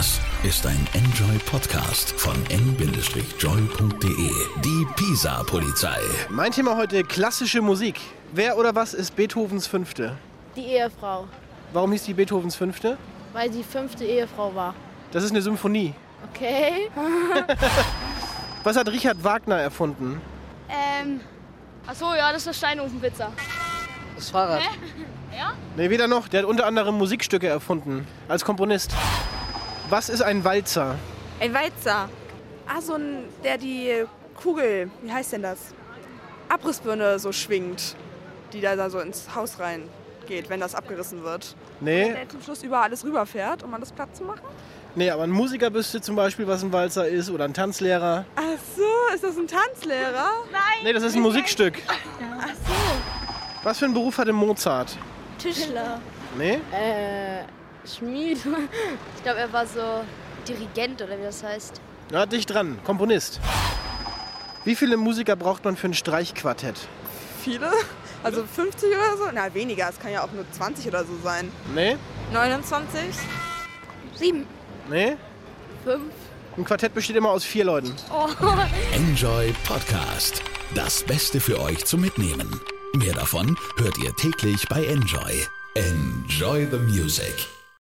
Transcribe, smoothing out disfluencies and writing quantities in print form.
Das ist ein Enjoy Podcast von n-joy.de. Die Pisa-Polizei. Mein Thema heute: klassische Musik. Wer oder was ist Beethovens Fünfte? Die Ehefrau, Warum hieß die Beethovens Fünfte? weil sie 5. Ehefrau war. Das ist eine Symphonie. Okay. Was hat Richard Wagner erfunden? Achso, ja, das ist eine Steinofenpizza. Das Fahrrad. Ne, weder noch. Der hat unter anderem Musikstücke erfunden. Als Komponist. Was ist ein Walzer? Ein Walzer. So ein, der die Kugel, wie heißt denn das? Abrissbirne so schwingt, die da so ins Haus reingeht, wenn das abgerissen wird. Nee, Der zum Schluss über alles rüberfährt, um alles platt zu machen. nee, aber ein Musiker wüsste zum Beispiel, was ein Walzer ist. Oder ein Tanzlehrer. Ach so, ist das ein Tanzlehrer? Nee, das ist ein Musikstück. Ach so. Was für einen Beruf hatte Mozart? Tischler. Nee? Schmied. Ich glaube, er war so Dirigent oder wie das heißt. Ja, dicht dran. Komponist. Wie viele Musiker braucht man für ein Streichquartett? Viele? Also 50 oder so? Na, weniger. Es kann ja auch nur 20 oder so sein. Nee? 29? 7. Nee? 5. Ein Quartett besteht immer aus 4 Leuten. Enjoy Podcast. Das Beste für euch zum Mitnehmen. Mehr davon hört ihr täglich bei Enjoy. Enjoy the music.